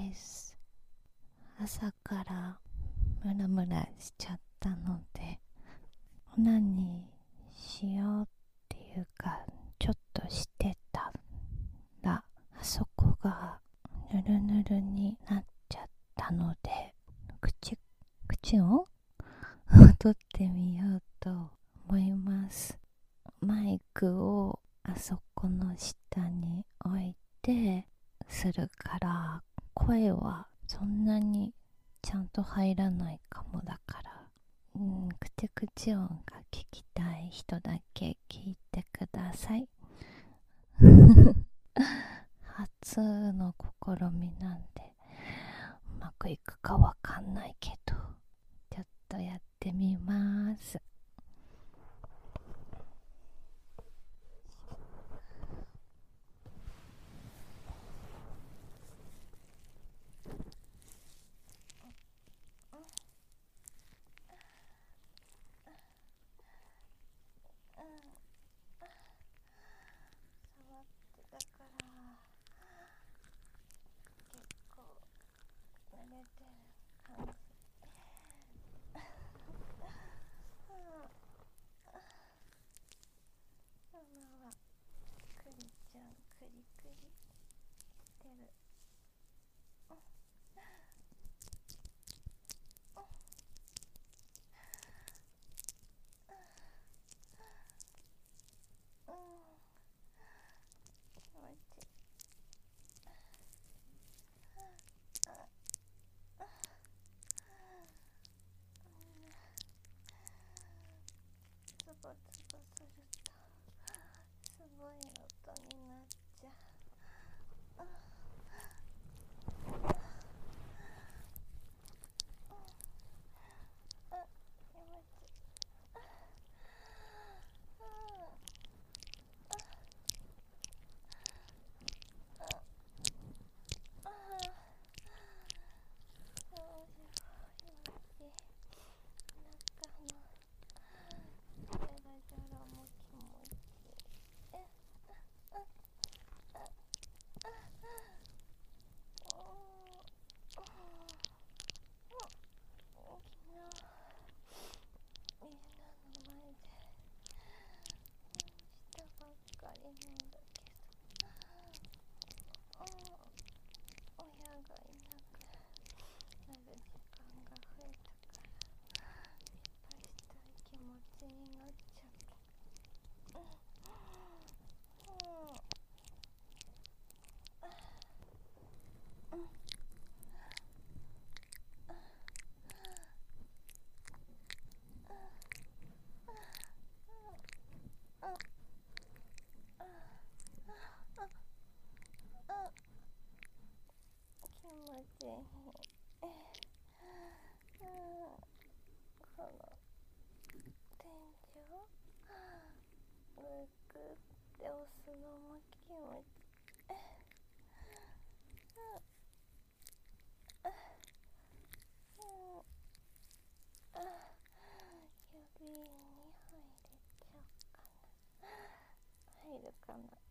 です。朝からムラムラしちゃったので、オナニーしようっていうか、ちょっとしてたら、あそこがぬるぬるになっちゃったので、口音を取ってみようと思います。マイクをあそこの下に置いてするから、声はそんなにちゃんと入らないかも。だから、口音が聞きたい人だけ聞いてください。初の試みなんでうまくいくかわかんないけど、ちょっとやってみます。触ってたから結構慣れてる感じ。ママはクリちゃんクリクリしてる。気持ちいい。ズボズボするとすごい音になっちゃう。気持ちいい。この天井グーグーって押すのも気持ちいい。指に入れちゃおうかな。入るかな。